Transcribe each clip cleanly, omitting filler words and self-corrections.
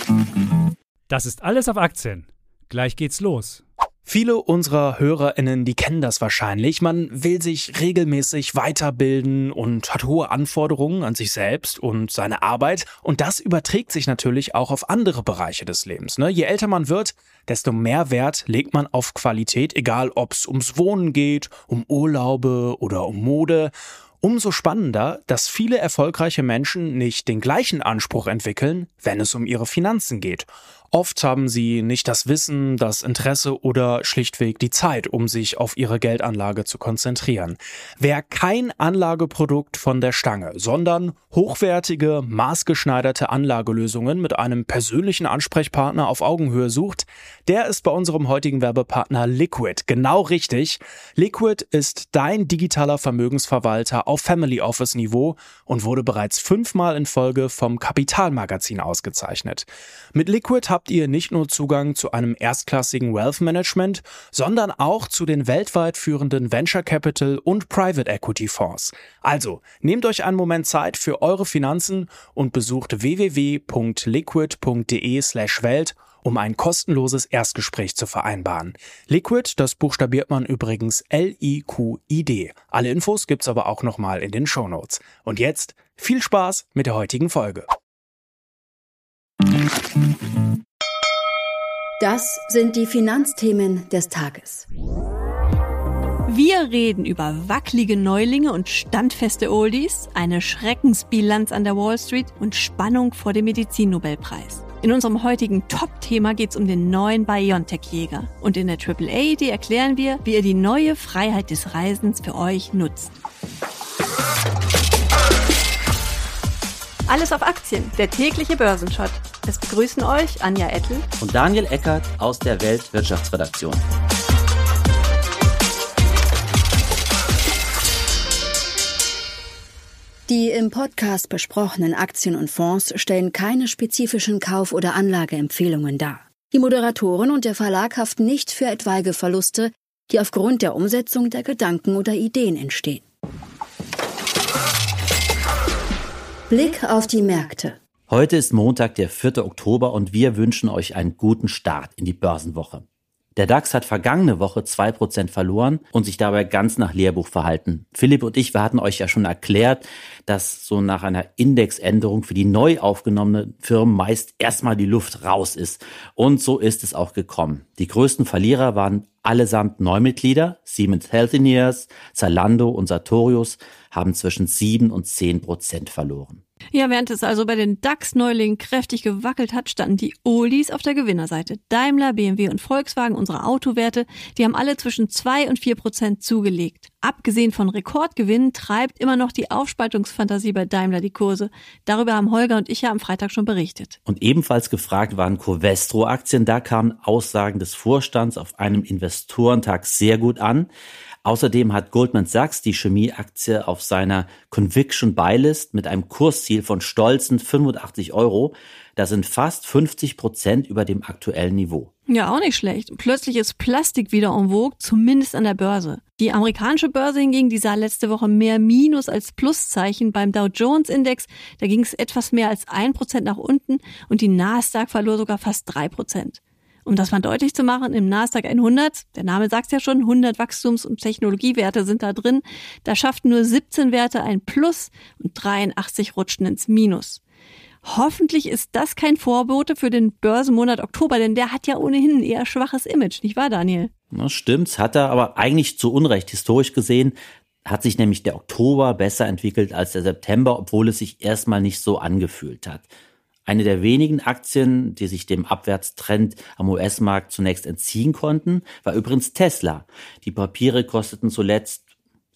Das ist alles auf Aktien. Gleich geht's los. Viele unserer HörerInnen, die kennen das wahrscheinlich. Man will sich regelmäßig weiterbilden und hat hohe Anforderungen an sich selbst und seine Arbeit. Und das überträgt sich natürlich auch auf andere Bereiche des Lebens. Je älter man wird, desto mehr Wert legt man auf Qualität, egal ob es ums Wohnen geht, um Urlaube oder um Mode. Umso spannender, dass viele erfolgreiche Menschen nicht den gleichen Anspruch entwickeln, wenn es um ihre Finanzen geht. Oft haben sie nicht das Wissen, das Interesse oder schlichtweg die Zeit, um sich auf ihre Geldanlage zu konzentrieren. Wer kein Anlageprodukt von der Stange, sondern hochwertige, maßgeschneiderte Anlagelösungen mit einem persönlichen Ansprechpartner auf Augenhöhe sucht, der ist bei unserem heutigen Werbepartner Liquid genau richtig. Liquid ist dein digitaler Vermögensverwalter auf Family Office Niveau und wurde bereits 5-mal in Folge vom Kapital-Magazin ausgezeichnet. Mit Liquid habt ihr nicht nur Zugang zu einem erstklassigen Wealth Management, sondern auch zu den weltweit führenden Venture Capital und Private Equity Fonds. Also, nehmt euch einen Moment Zeit für eure Finanzen und besucht www.liquid.de/welt, um ein kostenloses Erstgespräch zu vereinbaren. Liquid, das buchstabiert man übrigens Liquid. Alle Infos gibt's aber auch nochmal in den Shownotes. Und jetzt viel Spaß mit der heutigen Folge. Das sind die Finanzthemen des Tages. Wir reden über wackelige Neulinge und standfeste Oldies, eine Schreckensbilanz an der Wall Street und Spannung vor dem Medizinnobelpreis. In unserem heutigen Top-Thema geht es um den neuen BioNTech-Jäger. Und in der AAA erklären wir, wie ihr die neue Freiheit des Reisens für euch nutzt. Alles auf Aktien, der tägliche Börsenshot. Es begrüßen euch Anja Ettel und Daniel Eckert aus der Weltwirtschaftsredaktion. Die im Podcast besprochenen Aktien und Fonds stellen keine spezifischen Kauf- oder Anlageempfehlungen dar. Die Moderatoren und der Verlag haften nicht für etwaige Verluste, die aufgrund der Umsetzung der Gedanken oder Ideen entstehen. Blick auf die Märkte. Heute ist Montag, der 4. Oktober und wir wünschen euch einen guten Start in die Börsenwoche. Der DAX hat vergangene Woche 2% verloren und sich dabei ganz nach Lehrbuch verhalten. Philipp und ich, wir hatten euch ja schon erklärt, dass so nach einer Indexänderung für die neu aufgenommenen Firmen meist erstmal die Luft raus ist. Und so ist es auch gekommen. Die größten Verlierer waren allesamt Neumitglieder. Siemens Healthineers, Zalando und Sartorius haben zwischen 7 und 10% verloren. Ja, während es also bei den DAX-Neulingen kräftig gewackelt hat, standen die Oldies auf der Gewinnerseite. Daimler, BMW und Volkswagen, unsere Autowerte, die haben alle zwischen 2 und 4% zugelegt. Abgesehen von Rekordgewinnen treibt immer noch die Aufspaltungsfantasie bei Daimler die Kurse. Darüber haben Holger und ich ja am Freitag schon berichtet. Und ebenfalls gefragt waren Covestro-Aktien. Da kamen Aussagen des Vorstands auf einem Investorentag sehr gut an. Außerdem hat Goldman Sachs die Chemieaktie auf seiner Conviction Buy List mit einem Kursziel von stolzen 85 €. Das sind fast 50% über dem aktuellen Niveau. Ja, auch nicht schlecht. Plötzlich ist Plastik wieder en vogue, zumindest an der Börse. Die amerikanische Börse hingegen, die sah letzte Woche mehr Minus als Pluszeichen. Beim Dow Jones Index, da ging es etwas mehr als 1% nach unten und die Nasdaq verlor sogar fast 3%. Um das mal deutlich zu machen, im Nasdaq 100, der Name sagt es ja schon, 100 Wachstums- und Technologiewerte sind da drin, da schafften nur 17 Werte ein Plus und 83 rutschten ins Minus. Hoffentlich ist das kein Vorbote für den Börsenmonat Oktober, denn der hat ja ohnehin ein eher schwaches Image, nicht wahr, Daniel? Na, stimmt's, hat er, aber eigentlich zu Unrecht. Historisch gesehen hat sich nämlich der Oktober besser entwickelt als der September, obwohl es sich erstmal nicht so angefühlt hat. Eine der wenigen Aktien, die sich dem Abwärtstrend am US-Markt zunächst entziehen konnten, war übrigens Tesla. Die Papiere kosteten zuletzt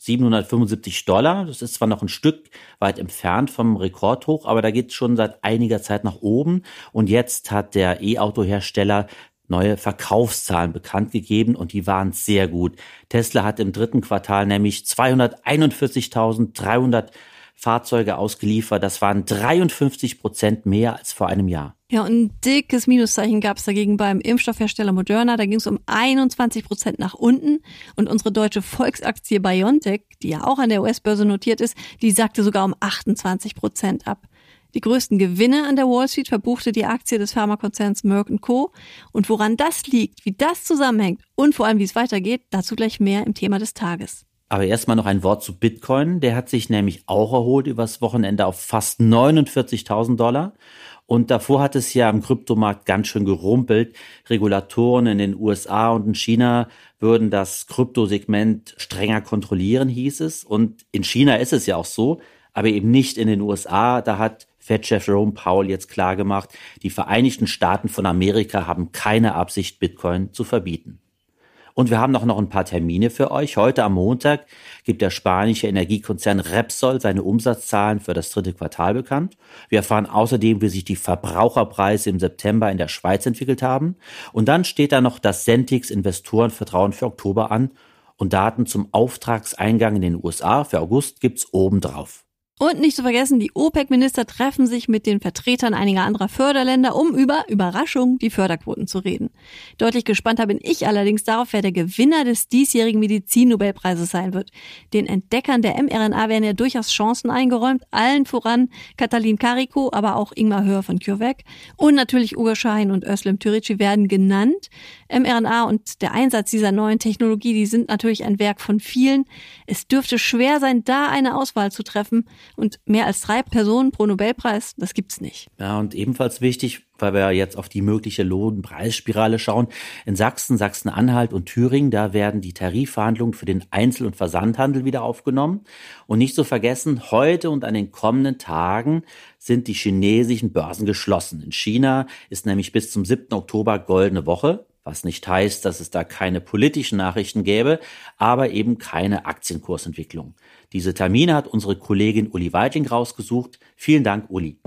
$775. Das ist zwar noch ein Stück weit entfernt vom Rekordhoch, aber da geht es schon seit einiger Zeit nach oben. Und jetzt hat der E-Auto-Hersteller neue Verkaufszahlen bekannt gegeben und die waren sehr gut. Tesla hat im 3. Quartal nämlich 241.300 Fahrzeuge ausgeliefert. Das waren 53% mehr als vor einem Jahr. Ja, und ein dickes Minuszeichen gab es dagegen beim Impfstoffhersteller Moderna. Da ging es um 21% nach unten. Und unsere deutsche Volksaktie BioNTech, die ja auch an der US-Börse notiert ist, die sagte sogar um 28% ab. Die größten Gewinne an der Wall Street verbuchte die Aktie des Pharmakonzerns Merck & Co. Und woran das liegt, wie das zusammenhängt und vor allem wie es weitergeht, dazu gleich mehr im Thema des Tages. Aber erstmal noch ein Wort zu Bitcoin. Der hat sich nämlich auch erholt übers Wochenende auf fast $49.000. Und davor hat es ja am Kryptomarkt ganz schön gerumpelt. Regulatoren in den USA und in China würden das Kryptosegment strenger kontrollieren, hieß es. Und in China ist es ja auch so, aber eben nicht in den USA. Da hat Fed-Chef Jerome Powell jetzt klargemacht, die Vereinigten Staaten von Amerika haben keine Absicht, Bitcoin zu verbieten. Und wir haben noch ein paar Termine für euch. Heute am Montag gibt der spanische Energiekonzern Repsol seine Umsatzzahlen für das 3. Quartal bekannt. Wir erfahren außerdem, wie sich die Verbraucherpreise im September in der Schweiz entwickelt haben. Und dann steht da noch das Sentix Investorenvertrauen für Oktober an. Und Daten zum Auftragseingang in den USA für August gibt's obendrauf. Und nicht zu vergessen, die OPEC-Minister treffen sich mit den Vertretern einiger anderer Förderländer, um über Überraschung die Förderquoten zu reden. Deutlich gespannter bin ich allerdings darauf, wer der Gewinner des diesjährigen Medizin-Nobelpreises sein wird. Den Entdeckern der mRNA werden ja durchaus Chancen eingeräumt, allen voran Katalin Karikó, aber auch Ingmar Höhr von CureVac und natürlich Uğur Şahin und Özlem Türeci werden genannt. mRNA und der Einsatz dieser neuen Technologie, die sind natürlich ein Werk von vielen. Es dürfte schwer sein, da eine Auswahl zu treffen. Und mehr als 3 Personen pro Nobelpreis, das gibt's nicht. Ja, und ebenfalls wichtig, weil wir jetzt auf die mögliche Lohnpreisspirale schauen. In Sachsen, Sachsen-Anhalt und Thüringen, da werden die Tarifverhandlungen für den Einzel- und Versandhandel wieder aufgenommen. Und nicht zu vergessen, heute und an den kommenden Tagen sind die chinesischen Börsen geschlossen. In China ist nämlich bis zum 7. Oktober goldene Woche. Was nicht heißt, dass es da keine politischen Nachrichten gäbe, aber eben keine Aktienkursentwicklung. Diese Termine hat unsere Kollegin Uli Weidling rausgesucht. Vielen Dank, Uli.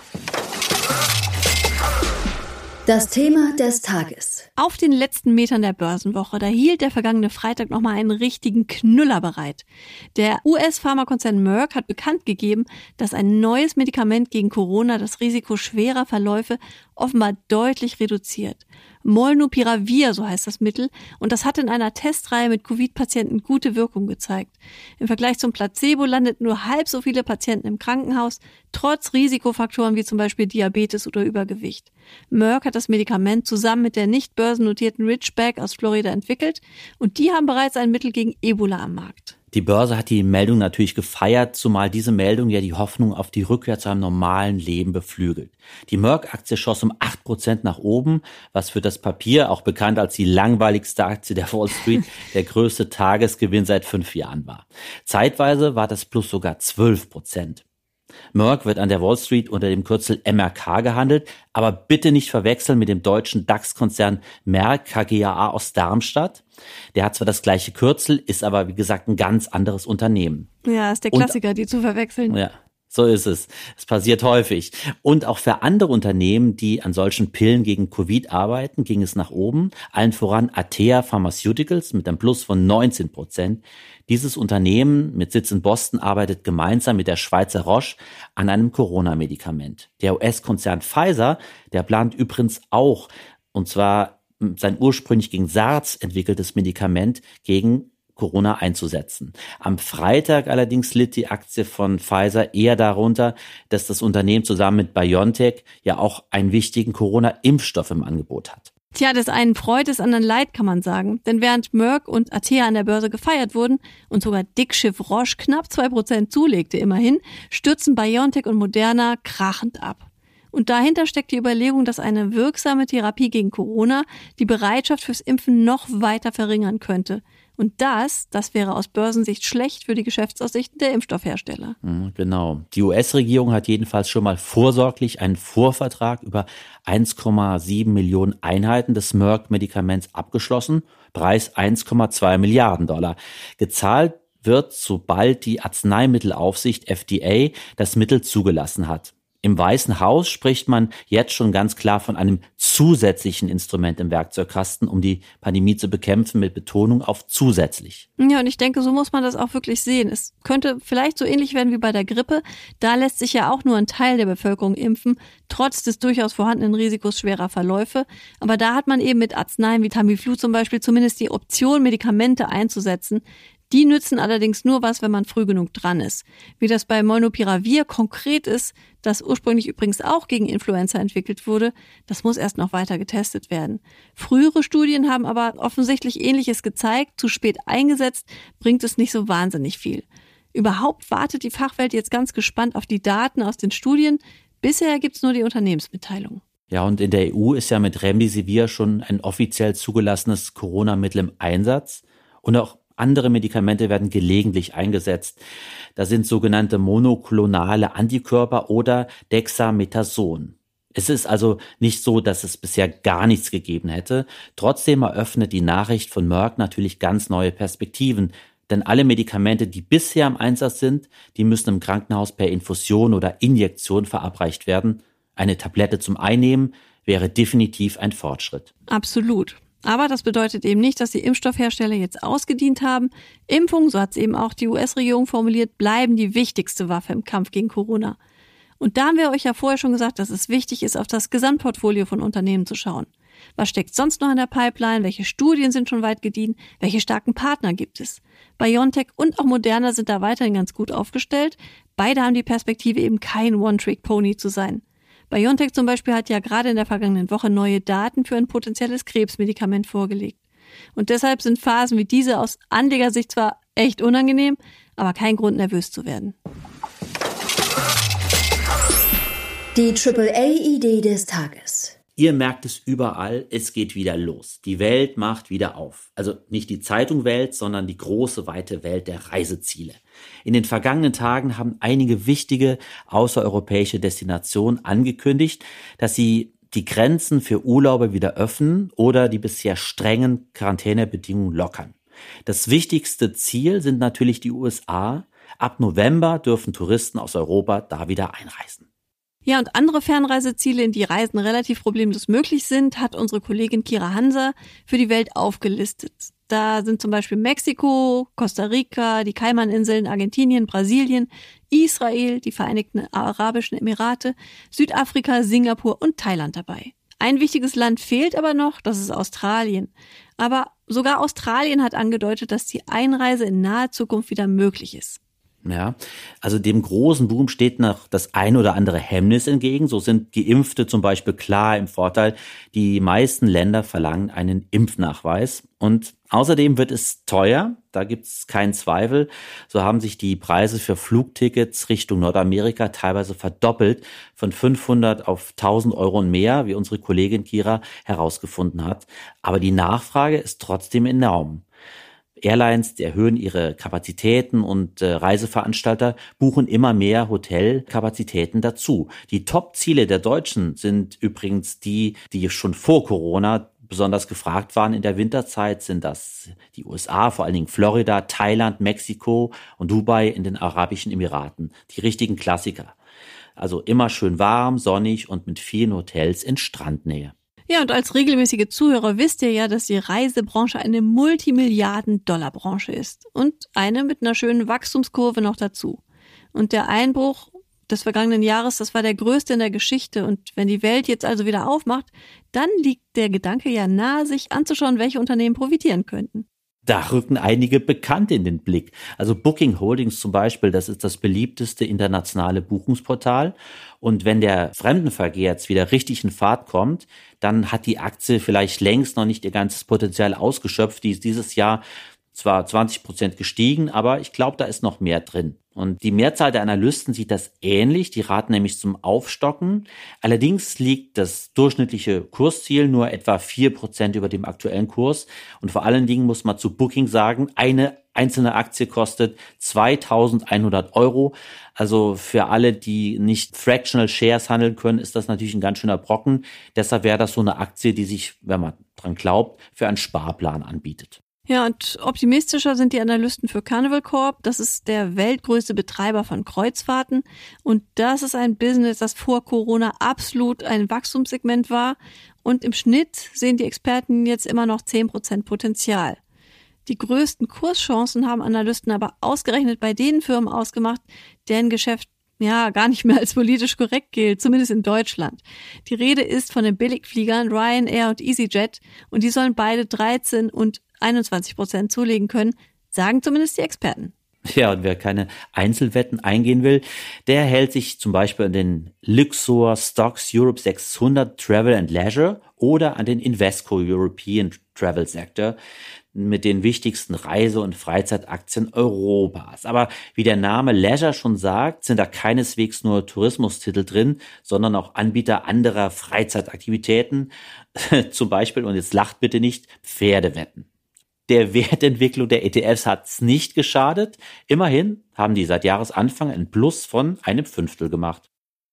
Das Thema des Tages. Auf den letzten Metern der Börsenwoche, da hielt der vergangene Freitag nochmal einen richtigen Knüller bereit. Der US-Pharmakonzern Merck hat bekannt gegeben, dass ein neues Medikament gegen Corona das Risiko schwerer Verläufe offenbar deutlich reduziert. Molnupiravir, so heißt das Mittel, und das hat in einer Testreihe mit Covid-Patienten gute Wirkung gezeigt. Im Vergleich zum Placebo landeten nur halb so viele Patienten im Krankenhaus, trotz Risikofaktoren wie zum Beispiel Diabetes oder Übergewicht. Merck hat das Medikament zusammen mit der nicht börsennotierten Ridgeback aus Florida entwickelt und die haben bereits ein Mittel gegen Ebola am Markt. Die Börse hat die Meldung natürlich gefeiert, zumal diese Meldung ja die Hoffnung auf die Rückkehr zu einem normalen Leben beflügelt. Die Merck-Aktie schoss um 8% nach oben, was für das Papier, auch bekannt als die langweiligste Aktie der Wall Street, der größte Tagesgewinn seit 5 Jahren war. Zeitweise war das Plus sogar 12%. Merck wird an der Wall Street unter dem Kürzel MRK gehandelt, aber bitte nicht verwechseln mit dem deutschen DAX-Konzern Merck KGaA aus Darmstadt. Der hat zwar das gleiche Kürzel, ist aber wie gesagt ein ganz anderes Unternehmen. Ja, ist der Klassiker, die zu verwechseln. Ja. So ist es. Es passiert häufig. Und auch für andere Unternehmen, die an solchen Pillen gegen Covid arbeiten, ging es nach oben. Allen voran Atea Pharmaceuticals mit einem Plus von 19%. Dieses Unternehmen mit Sitz in Boston arbeitet gemeinsam mit der Schweizer Roche an einem Corona-Medikament. Der US-Konzern Pfizer, der plant übrigens auch, und zwar sein ursprünglich gegen SARS entwickeltes Medikament gegen Corona einzusetzen. Am Freitag allerdings litt die Aktie von Pfizer eher darunter, dass das Unternehmen zusammen mit BioNTech ja auch einen wichtigen Corona-Impfstoff im Angebot hat. Tja, des einen freut, des anderen leid, kann man sagen. Denn während Merck und Atea an der Börse gefeiert wurden und sogar Dickschiff Roche knapp 2% zulegte immerhin, stürzen BioNTech und Moderna krachend ab. Und dahinter steckt die Überlegung, dass eine wirksame Therapie gegen Corona die Bereitschaft fürs Impfen noch weiter verringern könnte. Und das wäre aus Börsensicht schlecht für die Geschäftsaussichten der Impfstoffhersteller. Genau. Die US-Regierung hat jedenfalls schon mal vorsorglich einen Vorvertrag über 1,7 Millionen Einheiten des Merck-Medikaments abgeschlossen. Preis 1,2 Milliarden $. Gezahlt wird, sobald die Arzneimittelaufsicht FDA das Mittel zugelassen hat. Im Weißen Haus spricht man jetzt schon ganz klar von einem zusätzlichen Instrument im Werkzeugkasten, um die Pandemie zu bekämpfen, mit Betonung auf zusätzlich. Ja, und ich denke, so muss man das auch wirklich sehen. Es könnte vielleicht so ähnlich werden wie bei der Grippe. Da lässt sich ja auch nur ein Teil der Bevölkerung impfen, trotz des durchaus vorhandenen Risikos schwerer Verläufe. Aber da hat man eben mit Arzneien wie Tamiflu zum Beispiel zumindest die Option, Medikamente einzusetzen, Die nützen allerdings nur was, wenn man früh genug dran ist. Wie das bei Molnupiravir konkret ist, das ursprünglich übrigens auch gegen Influenza entwickelt wurde, das muss erst noch weiter getestet werden. Frühere Studien haben aber offensichtlich Ähnliches gezeigt. Zu spät eingesetzt bringt es nicht so wahnsinnig viel. Überhaupt wartet die Fachwelt jetzt ganz gespannt auf die Daten aus den Studien. Bisher gibt's nur die Unternehmensmitteilung. Ja, und in der EU ist ja mit Remdesivir schon ein offiziell zugelassenes Corona-Mittel im Einsatz. Und auch andere Medikamente werden gelegentlich eingesetzt. Da sind sogenannte monoklonale Antikörper oder Dexamethason. Es ist also nicht so, dass es bisher gar nichts gegeben hätte. Trotzdem eröffnet die Nachricht von Merck natürlich ganz neue Perspektiven. Denn alle Medikamente, die bisher im Einsatz sind, die müssen im Krankenhaus per Infusion oder Injektion verabreicht werden. Eine Tablette zum Einnehmen wäre definitiv ein Fortschritt. Absolut. Aber das bedeutet eben nicht, dass die Impfstoffhersteller jetzt ausgedient haben. Impfungen, so hat es eben auch die US-Regierung formuliert, bleiben die wichtigste Waffe im Kampf gegen Corona. Und da haben wir euch ja vorher schon gesagt, dass es wichtig ist, auf das Gesamtportfolio von Unternehmen zu schauen. Was steckt sonst noch in der Pipeline? Welche Studien sind schon weit gediehen? Welche starken Partner gibt es? BioNTech und auch Moderna sind da weiterhin ganz gut aufgestellt. Beide haben die Perspektive, eben kein One-Trick-Pony zu sein. BioNTech zum Beispiel hat ja gerade in der vergangenen Woche neue Daten für ein potenzielles Krebsmedikament vorgelegt. Und deshalb sind Phasen wie diese aus Anlegersicht zwar echt unangenehm, aber kein Grund, nervös zu werden. Die AAA-Idee des Tages. Ihr merkt es überall, es geht wieder los. Die Welt macht wieder auf. Also nicht die Zeitung Welt, sondern die große, weite Welt der Reiseziele. In den vergangenen Tagen haben einige wichtige außereuropäische Destinationen angekündigt, dass sie die Grenzen für Urlauber wieder öffnen oder die bisher strengen Quarantänebedingungen lockern. Das wichtigste Ziel sind natürlich die USA. Ab November dürfen Touristen aus Europa da wieder einreisen. Ja, und andere Fernreiseziele, in die Reisen relativ problemlos möglich sind, hat unsere Kollegin Kira Hansa für die Welt aufgelistet. Da sind zum Beispiel Mexiko, Costa Rica, die Kaimaninseln, Argentinien, Brasilien, Israel, die Vereinigten Arabischen Emirate, Südafrika, Singapur und Thailand dabei. Ein wichtiges Land fehlt aber noch, das ist Australien. Aber sogar Australien hat angedeutet, dass die Einreise in naher Zukunft wieder möglich ist. Ja, also dem großen Boom steht noch das ein oder andere Hemmnis entgegen. So sind Geimpfte zum Beispiel klar im Vorteil. Die meisten Länder verlangen einen Impfnachweis. Und außerdem wird es teuer, da gibt es keinen Zweifel. So haben sich die Preise für Flugtickets Richtung Nordamerika teilweise verdoppelt, von 500 auf 1.000 Euro und mehr, wie unsere Kollegin Kira herausgefunden hat. Aber die Nachfrage ist trotzdem enorm. Airlines, die erhöhen ihre Kapazitäten und Reiseveranstalter buchen immer mehr Hotelkapazitäten dazu. Die Top-Ziele der Deutschen sind übrigens die schon vor Corona besonders gefragt waren in der Winterzeit, sind das die USA, vor allen Dingen Florida, Thailand, Mexiko und Dubai in den Arabischen Emiraten. Die richtigen Klassiker. Also immer schön warm, sonnig und mit vielen Hotels in Strandnähe. Ja, und als regelmäßige Zuhörer wisst ihr ja, dass die Reisebranche eine Multimilliarden-Dollar-Branche ist. Und eine mit einer schönen Wachstumskurve noch dazu. Und der Einbruch des vergangenen Jahres, das war der größte in der Geschichte. Und wenn die Welt jetzt also wieder aufmacht, dann liegt der Gedanke ja nahe, sich anzuschauen, welche Unternehmen profitieren könnten. Da rücken einige Bekannte in den Blick. Also Booking Holdings zum Beispiel, das ist das beliebteste internationale Buchungsportal. Und wenn der Fremdenverkehr jetzt wieder richtig in Fahrt kommt, dann hat die Aktie vielleicht längst noch nicht ihr ganzes Potenzial ausgeschöpft. Die ist dieses Jahr zwar 20% gestiegen, aber ich glaube, da ist noch mehr drin. Und die Mehrzahl der Analysten sieht das ähnlich. Die raten nämlich zum Aufstocken. Allerdings liegt das durchschnittliche Kursziel nur etwa 4% über dem aktuellen Kurs. Und vor allen Dingen muss man zu Booking sagen, eine einzelne Aktie kostet 2.100 Euro. Also für alle, die nicht Fractional Shares handeln können, ist das natürlich ein ganz schöner Brocken. Deshalb wäre das so eine Aktie, die sich, wenn man dran glaubt, für einen Sparplan anbietet. Ja, und optimistischer sind die Analysten für Carnival Corp. Das ist der weltgrößte Betreiber von Kreuzfahrten. Und das ist ein Business, das vor Corona absolut ein Wachstumssegment war. Und im Schnitt sehen die Experten jetzt immer noch 10% Potenzial. Die größten Kurschancen haben Analysten aber ausgerechnet bei den Firmen ausgemacht, deren Geschäft gar nicht mehr als politisch korrekt gilt, zumindest in Deutschland. Die Rede ist von den Billigfliegern Ryanair und EasyJet und die sollen beide 13 und 21% zulegen können, Sagen zumindest die Experten. Ja, und wer keine Einzelwetten eingehen will, der hält sich zum Beispiel an den Luxor Stocks Europe 600 Travel and Leisure oder an den Invesco European Travel Sector mit den wichtigsten Reise- und Freizeitaktien Europas. Aber wie der Name Leisure schon sagt, sind da keineswegs nur Tourismustitel drin, sondern auch Anbieter anderer Freizeitaktivitäten, zum Beispiel, und jetzt lacht bitte nicht, Pferdewetten. Der Wertentwicklung der ETFs hat es nicht geschadet. Immerhin haben die seit Jahresanfang ein Plus von 1/5 gemacht.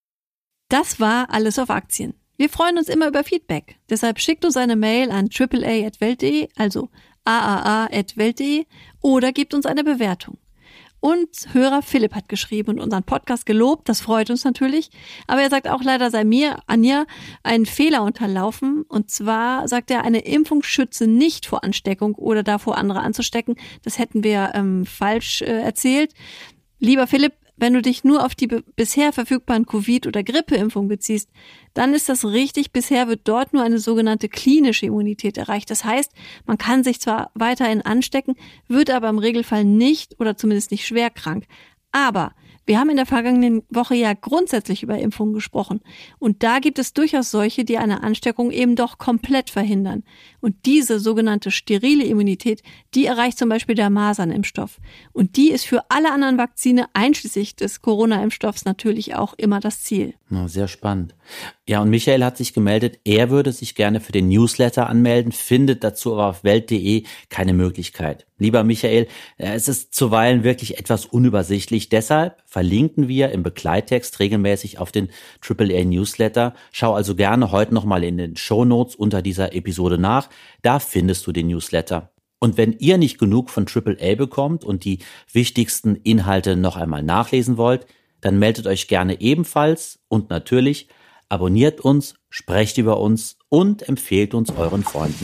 Das war alles auf Aktien. Wir freuen uns immer über Feedback. Deshalb schickt uns eine Mail an aaa@welt.de, also aaa@welt.de, oder gebt uns eine Bewertung. Und Hörer Philipp hat geschrieben und unseren Podcast gelobt, das freut uns natürlich. Aber er sagt auch, leider sei mir, Anja, ein Fehler unterlaufen. Und zwar sagt er, eine Impfung schütze nicht vor Ansteckung oder davor, andere anzustecken. Das hätten wir falsch erzählt. Lieber Philipp, wenn du dich nur auf die bisher verfügbaren Covid- oder Grippeimpfungen beziehst, dann ist das richtig. Bisher wird dort nur eine sogenannte klinische Immunität erreicht. Das heißt, man kann sich zwar weiterhin anstecken, wird aber im Regelfall nicht oder zumindest nicht schwer krank. Aber wir haben in der vergangenen Woche ja grundsätzlich über Impfungen gesprochen. Und da gibt es durchaus solche, die eine Ansteckung eben doch komplett verhindern. Und diese sogenannte sterile Immunität, die erreicht zum Beispiel der Masernimpfstoff. Und die ist für alle anderen Vakzine, einschließlich des Corona-Impfstoffs, natürlich auch immer das Ziel. Sehr spannend. Ja, und Michael hat sich gemeldet, er würde sich gerne für den Newsletter anmelden, findet dazu aber auf welt.de keine Möglichkeit. Lieber Michael, es ist zuweilen wirklich etwas unübersichtlich, deshalb verlinken wir im Begleittext regelmäßig auf den AAA Newsletter. Schau also gerne heute nochmal in den Shownotes unter dieser Episode nach, da findest du den Newsletter. Und wenn ihr nicht genug von AAA bekommt und die wichtigsten Inhalte noch einmal nachlesen wollt, dann meldet euch gerne ebenfalls und natürlich abonniert uns, sprecht über uns und empfehlt uns euren Freunden.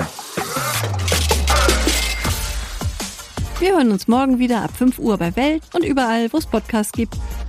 Wir hören uns morgen wieder ab 5 Uhr bei Welt und überall, wo es Podcasts gibt.